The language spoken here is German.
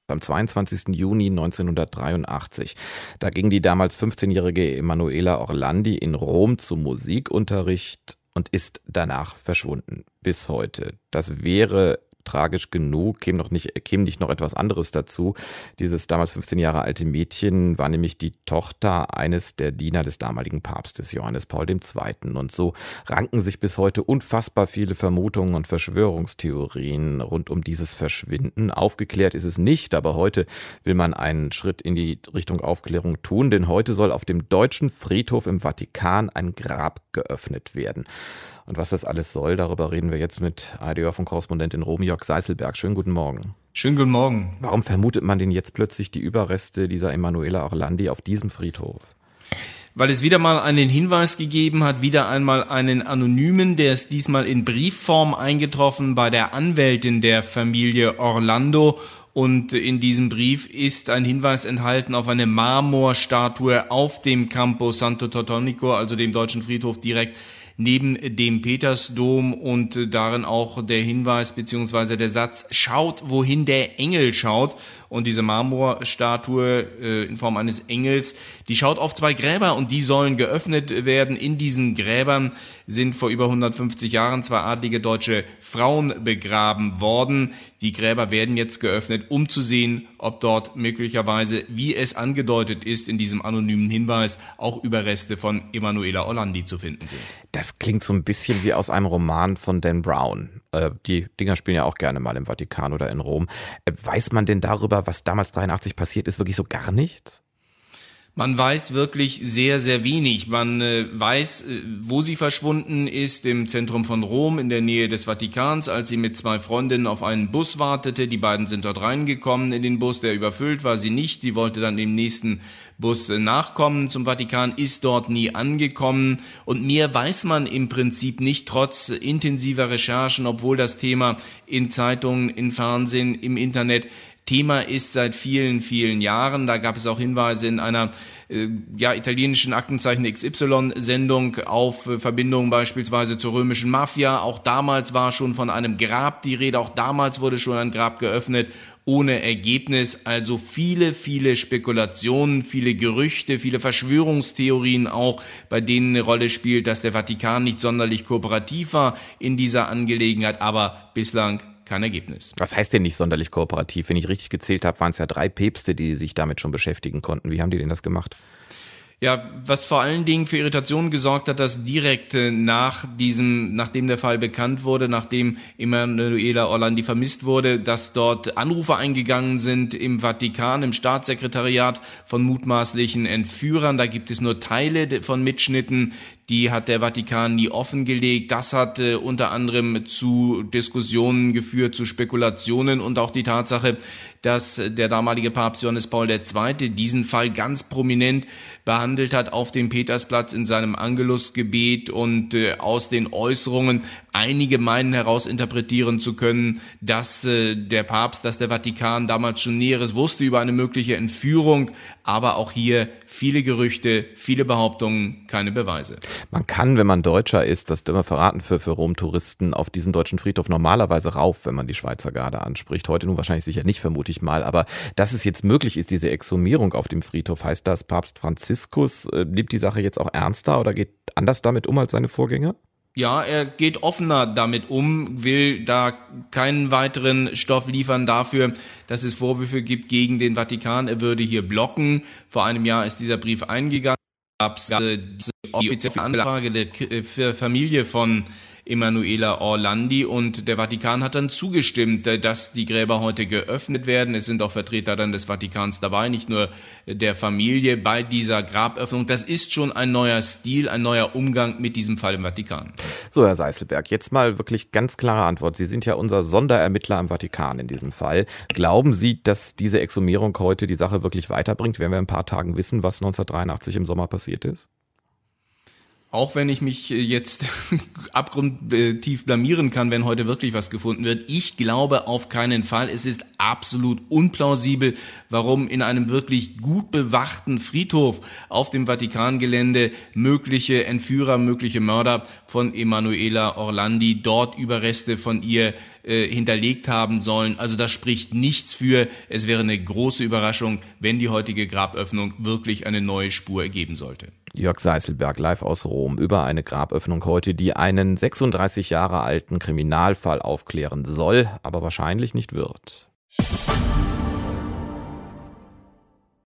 am 22. Juni 1983. Da ging die damals 15-jährige Emanuela Orlandi in Rom zum Musikunterricht und ist danach verschwunden. Bis heute. Das wäre tragisch genug, käme nicht noch etwas anderes dazu. Dieses damals 15 Jahre alte Mädchen war nämlich die Tochter eines der Diener des damaligen Papstes Johannes Paul II. Und so ranken sich bis heute unfassbar viele Vermutungen und Verschwörungstheorien rund um dieses Verschwinden. Aufgeklärt ist es nicht, aber heute will man einen Schritt in die Richtung Aufklärung tun, denn heute soll auf dem deutschen Friedhof im Vatikan ein Grab geöffnet werden. Und was das alles soll, darüber reden wir jetzt mit ARD-Korrespondentin Rom Jörg Seißelberg. Schönen guten Morgen. Schönen guten Morgen. Warum vermutet man denn jetzt plötzlich die Überreste dieser Emanuela Orlandi auf diesem Friedhof? Weil es wieder mal einen Hinweis gegeben hat, wieder einmal einen Anonymen, der ist diesmal in Briefform eingetroffen bei der Anwältin der Familie Orlando. Und in diesem Brief ist ein Hinweis enthalten auf eine Marmorstatue auf dem Campo Santo Tortonico, also dem deutschen Friedhof direkt neben dem Petersdom, und darin auch der Hinweis bzw. der Satz: Schaut, wohin der Engel schaut. Und diese Marmorstatue in Form eines Engels, die schaut auf zwei Gräber und die sollen geöffnet werden. In diesen Gräbern sind vor über 150 Jahren zwei adlige deutsche Frauen begraben worden. Die Gräber werden jetzt geöffnet, um zu sehen, ob dort möglicherweise, wie es angedeutet ist in diesem anonymen Hinweis, auch Überreste von Emanuela Orlandi zu finden sind. Das klingt so ein bisschen wie aus einem Roman von Dan Brown. Die Dinger spielen ja auch gerne mal im Vatikan oder in Rom. Weiß man denn darüber, was damals 83 passiert ist, wirklich so gar nichts? Man weiß wirklich sehr, sehr wenig. Man weiß, wo sie verschwunden ist, im Zentrum von Rom, in der Nähe des Vatikans, als sie mit zwei Freundinnen auf einen Bus wartete. Die beiden sind dort reingekommen in den Bus, der überfüllt war, sie nicht. Sie wollte dann dem nächsten Bus nachkommen zum Vatikan, ist dort nie angekommen. Und mehr weiß man im Prinzip nicht, trotz intensiver Recherchen, obwohl das Thema in Zeitungen, im Fernsehen, im Internet Thema ist seit vielen, vielen Jahren. Da gab es auch Hinweise in einer italienischen Aktenzeichen XY-Sendung auf Verbindungen beispielsweise zur römischen Mafia. Auch damals war schon von einem Grab die Rede. Auch damals wurde schon ein Grab geöffnet, ohne Ergebnis. Also viele, viele Spekulationen, viele Gerüchte, viele Verschwörungstheorien auch, bei denen eine Rolle spielt, dass der Vatikan nicht sonderlich kooperativ war in dieser Angelegenheit, aber bislang kein Ergebnis. Was heißt denn nicht sonderlich kooperativ? Wenn ich richtig gezählt habe, waren es ja 3 Päpste, die sich damit schon beschäftigen konnten. Wie haben die denn das gemacht? Ja, was vor allen Dingen für Irritationen gesorgt hat, dass direkt nachdem der Fall bekannt wurde, nachdem Emanuela Orlandi vermisst wurde, dass dort Anrufe eingegangen sind im Vatikan, im Staatssekretariat von mutmaßlichen Entführern. Da gibt es nur Teile von Mitschnitten, die hat der Vatikan nie offengelegt. Das hat unter anderem zu Diskussionen geführt, zu Spekulationen, und auch die Tatsache, dass der damalige Papst Johannes Paul II. Diesen Fall ganz prominent behandelt hat auf dem Petersplatz in seinem Angelusgebet, und aus den Äußerungen einige meinen herausinterpretieren zu können, dass der Vatikan damals schon Näheres wusste über eine mögliche Entführung, aber auch hier viele Gerüchte, viele Behauptungen, keine Beweise. Man kann, wenn man Deutscher ist, das immer verraten für Rom-Touristen, auf diesen deutschen Friedhof normalerweise rauf, wenn man die Schweizer Garde anspricht. Heute nun wahrscheinlich sicher nicht, vermute ich mal. Aber dass es jetzt möglich ist, diese Exhumierung auf dem Friedhof, heißt das, Papst Franziskus nimmt die Sache jetzt auch ernster oder geht anders damit um als seine Vorgänger? Ja, er geht offener damit um, will da keinen weiteren Stoff liefern dafür, dass es Vorwürfe gibt gegen den Vatikan. Er würde hier blocken. Vor einem Jahr ist dieser Brief eingegangen. Gab es diese offizielle Anfrage der Familie von Emanuela Orlandi, und der Vatikan hat dann zugestimmt, dass die Gräber heute geöffnet werden. Es sind auch Vertreter dann des Vatikans dabei, nicht nur der Familie bei dieser Graböffnung. Das ist schon ein neuer Stil, ein neuer Umgang mit diesem Fall im Vatikan. So, Herr Seißelberg, jetzt mal wirklich ganz klare Antwort. Sie sind ja unser Sonderermittler im Vatikan in diesem Fall. Glauben Sie, dass diese Exhumierung heute die Sache wirklich weiterbringt? Werden wir in ein paar Tagen wissen, was 1983 im Sommer passiert ist? Auch wenn ich mich jetzt abgrundtief blamieren kann, wenn heute wirklich was gefunden wird, ich glaube auf keinen Fall. Es ist absolut unplausibel, warum in einem wirklich gut bewachten Friedhof auf dem Vatikangelände mögliche Entführer, mögliche Mörder von Emanuela Orlandi dort Überreste von ihr hinterlegt haben sollen. Also da spricht nichts für. Es wäre eine große Überraschung, wenn die heutige Graböffnung wirklich eine neue Spur ergeben sollte. Jörg Seißelberg live aus Rom über eine Graböffnung heute, die einen 36 Jahre alten Kriminalfall aufklären soll, aber wahrscheinlich nicht wird.